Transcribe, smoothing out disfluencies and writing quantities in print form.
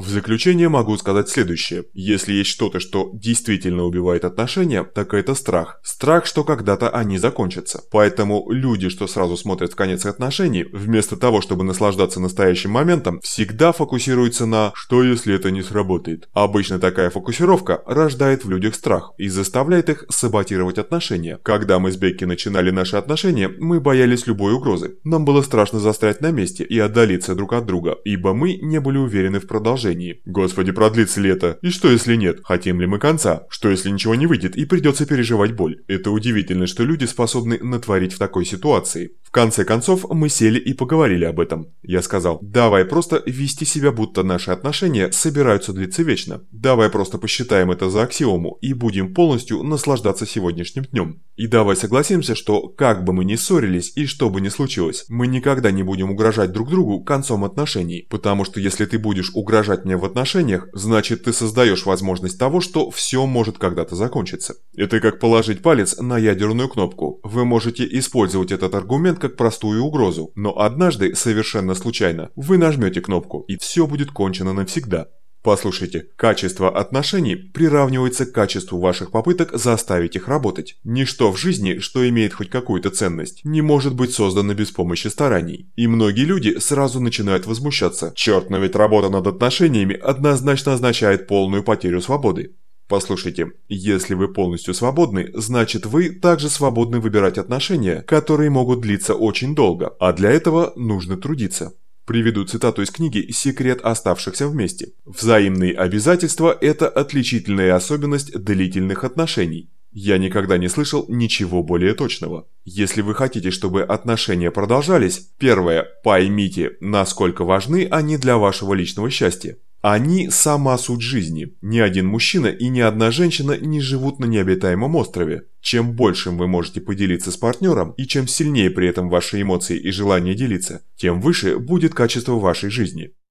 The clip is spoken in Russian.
В заключение могу сказать следующее. Если есть что-то, что действительно убивает отношения, так это страх. Страх, что когда-то они закончатся. Поэтому люди, что сразу смотрят в конец отношений, вместо того, чтобы наслаждаться настоящим моментом, всегда фокусируются на «что если это не сработает?». Обычно такая фокусировка рождает в людях страх и заставляет их саботировать отношения. Когда мы с Бекки начинали наши отношения, мы боялись любой угрозы. Нам было страшно застрять на месте и отдалиться друг от друга, ибо мы не были уверены в продолжении. Господи, продлится ли это? И что если нет? Хотим ли мы конца? Что если ничего не выйдет и придется переживать боль? Это удивительно, что люди способны натворить в такой ситуации. В конце концов, мы сели и поговорили об этом. Я сказал, давай просто вести себя, будто наши отношения собираются длиться вечно. Давай просто посчитаем это за аксиому и будем полностью наслаждаться сегодняшним днем. И давай согласимся, что как бы мы ни ссорились и что бы ни случилось, мы никогда не будем угрожать друг другу концом отношений. Потому что если ты будешь угрожать мне в отношениях, значит ты создаешь возможность того, что все может когда-то закончиться. Это как положить палец на ядерную кнопку. Вы можете использовать этот аргумент как простую угрозу, но однажды, совершенно случайно, вы нажмете кнопку, и все будет кончено навсегда. Послушайте, качество отношений приравнивается к качеству ваших попыток заставить их работать. Ничто в жизни, что имеет хоть какую-то ценность, не может быть создано без помощи стараний. И многие люди сразу начинают возмущаться. Черт, но ведь работа над отношениями однозначно означает полную потерю свободы. Послушайте, если вы полностью свободны, значит вы также свободны выбирать отношения, которые могут длиться очень долго, а для этого нужно трудиться. Приведу цитату из книги «Секрет оставшихся вместе». Взаимные обязательства – это отличительная особенность длительных отношений. Я никогда не слышал ничего более точного. Если вы хотите, чтобы отношения продолжались, первое – поймите, насколько важны они для вашего личного счастья. Они – сама суть жизни. Ни один мужчина и ни одна женщина не живут на необитаемом острове. Чем большим вы можете поделиться с партнером, и чем сильнее при этом ваши эмоции и желание делиться, тем выше будет качество вашей жизни.